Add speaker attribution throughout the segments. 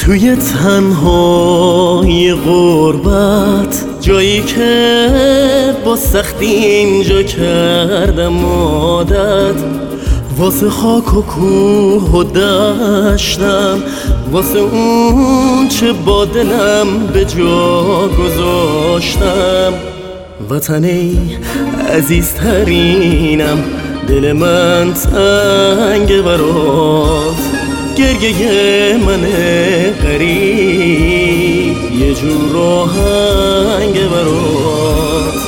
Speaker 1: توی تنهای غربت، جایی که با سختی اینجا کردم عادت، واسه خاک و کوه و دشتم، واسه اون چه با دلم به جا گذاشتم. وطنی عزیزترینم، دل من تنگ برات، گریه من غریب یه جور آهنگ برات.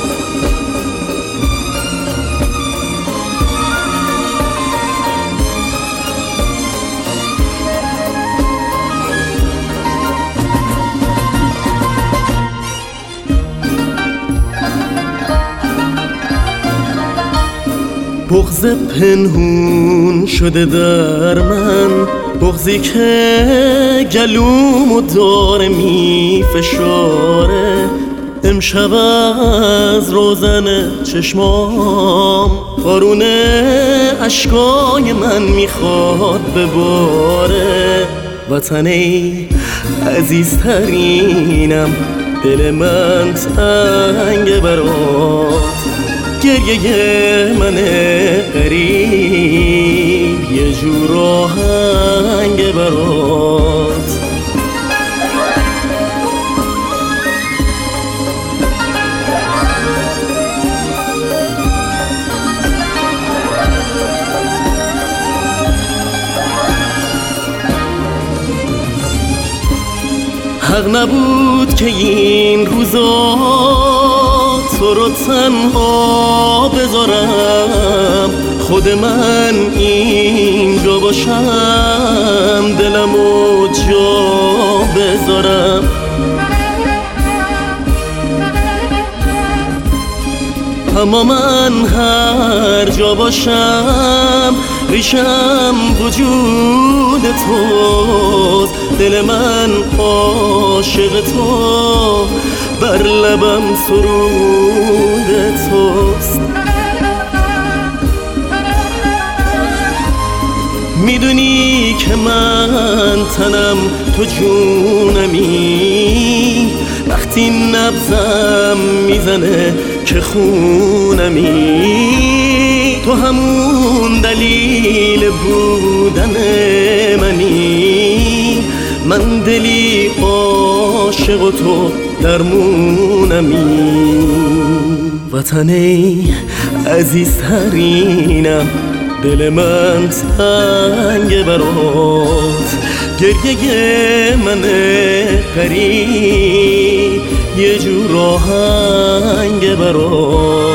Speaker 1: بغض پنهون شده در من، بغضی که گلومو داره میفشاره. امشب از روزن چشمام بارون اشکای من میخواد بباره. وطنی عزیزترینم، دل من تنگ برات، گریه من غریب یه جور آهنگ برات. حق نبود که این روزا تو رو تنها بذارم، خود من اینجا باشم، دلمو جا بذارم. اما من هر جا باشم، ریشم وجود توست، دل من عاشق تو، بر لبم سرود توست. میدونی که من تنم تو جونمی، وقتی نبضم میزنه که خونمی، تو همون دلیل بودن منی، من دلی عاشق و تو درمونمی. وطنی عزیزترینم، دل من تنگ برات، گریه من غریب یه جور آهنگ برات.